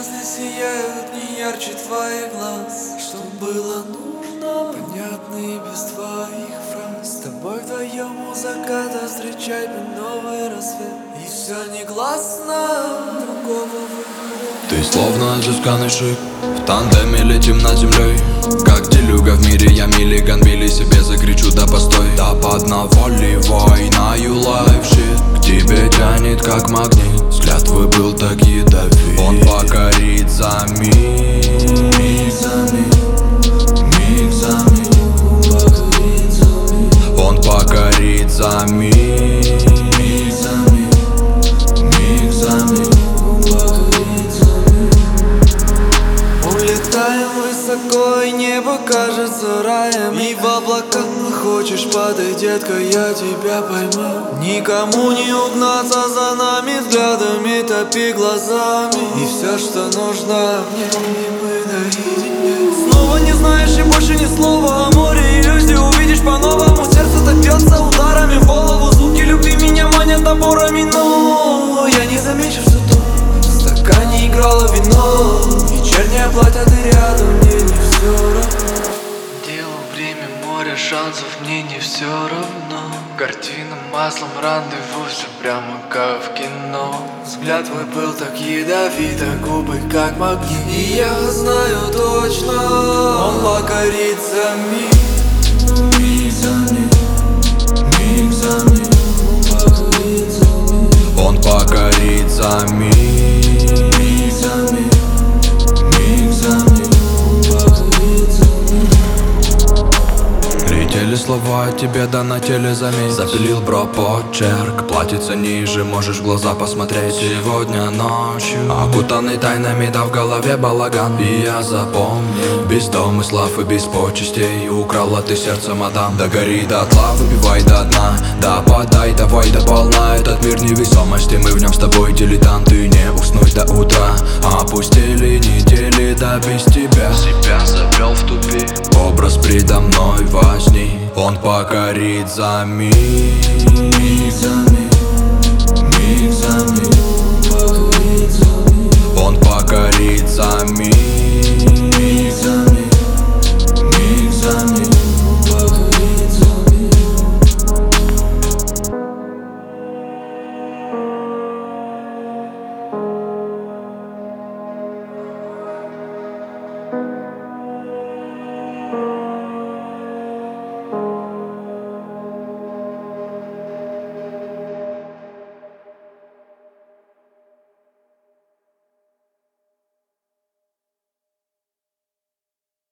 звезды сияют не ярче твоих глаз. Что было нужно, понятно и без твоих фраз. С тобой вдвоем у заката встречать бы новый рассвет. И все негласно, другого выхода. Ты словно изысканный шип, в тандеме летим над землей. Как делюга в мире, я миллиган, били себе закричу, да постой. Да под наваливай на you life shit. К тебе тянет как магнит, взгляд твой был так ядовит. Он покорит за миг, миг за миг, миг за миг. Он покорит за миг, миг за миг, миг за миг. Улетаем высоко, и небо кажется раем. И в облаках хочешь падать, детка, я тебя поймаю. Никому не угнаться за нами взглядами, топи глазами. И все, что нужно мне, и мы наедине. Снова не знаешь и больше ни слова о море. Иллюзии увидишь по-новому, сердце так бьется ударами в голову. Звуки любви меня манят наборами, но я не замечу, что тут в стакане играло вино. Вечернее платье, ты рядом, мне не все равно. Делу время, море шансов, мне не все равно. Картина маслом, рандеву, все прямо как в кино. Взгляд твой был так ядовит, а губы как магнит. И я знаю точно, он покорит за миг, миг за миг, миг за миг. Он покорит за миг, миг за миг. летели слова от тебе, да на теле заметь. Запилил бро почерк, платится ниже, можешь в глаза посмотреть. Сегодня ночью, окутанный тайнами, да в голове балаган. И я запомнил, без домыслов и без почестей. Украла ты сердце, мадам, да гори дотла, выпивай до дна. Да подай, давай до полна, этот мир невесомости. Мы в нем с тобой дилетанты, не уснуть до утра. Опустили недели, да без тебя. Себя завел в тупик, образ предо мной во сне. Он покорит за миг, миг за миг, миг за миг.